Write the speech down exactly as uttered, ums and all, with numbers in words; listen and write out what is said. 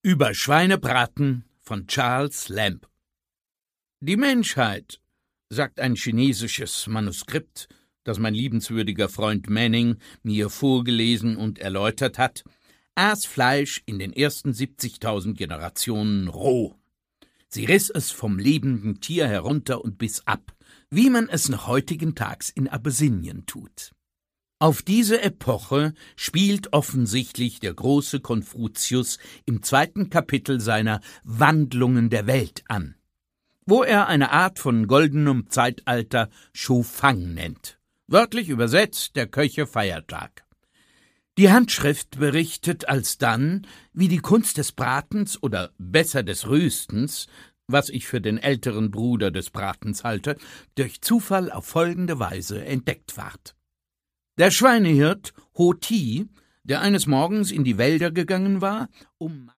Über Schweinebraten von Charles Lamb. Die Menschheit, sagt ein chinesisches Manuskript, das mein liebenswürdiger Freund Manning mir vorgelesen und erläutert hat, aß Fleisch in den ersten siebzigtausend Generationen roh. Sie riss es vom lebenden Tier herunter und biss ab, wie man es noch heutigen Tags in Abyssinien tut. Auf diese Epoche spielt offensichtlich der große Konfuzius im zweiten Kapitel seiner Wandlungen der Welt an, wo er eine Art von goldenem Zeitalter Shufang nennt, wörtlich übersetzt der Köche Feiertag. Die Handschrift berichtet alsdann, wie die Kunst des Bratens oder besser des Röstens, was ich für den älteren Bruder des Bratens halte, durch Zufall auf folgende Weise entdeckt ward. Der Schweinehirt Ho Ti, der eines Morgens in die Wälder gegangen war, um